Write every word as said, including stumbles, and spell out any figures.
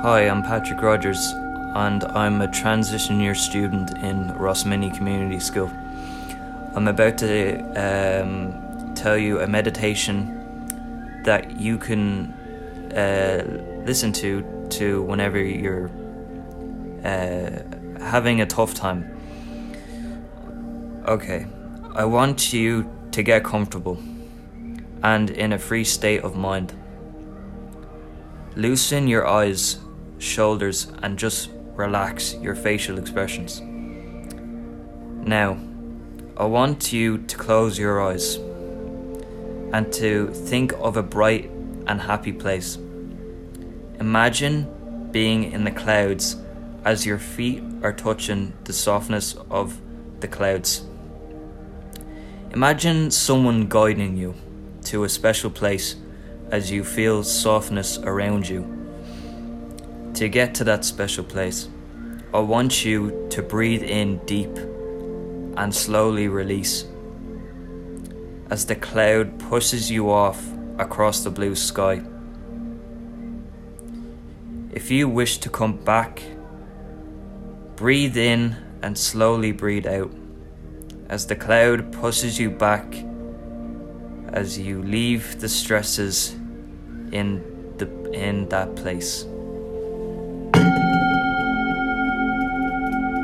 Hi, I'm Patrick Rogers, and I'm a transition year student in Rosmini Community School. I'm about to um, tell you a meditation that you can uh, listen to to whenever you're uh, having a tough time. Okay, I want you to get comfortable and in a free state of mind. Loosen your eyes, shoulders, and just relax your facial expressions. Now, I want you to close your eyes and to think of a bright and happy place. Imagine being in the clouds as your feet are touching the softness of the clouds. Imagine someone guiding you to a special place as you feel softness around you. To get to that special place, I want you to breathe in deep and slowly release as the cloud pushes you off across the blue sky. If you wish to come back, breathe in and slowly breathe out as the cloud pushes you back, as you leave the stresses in the in that place.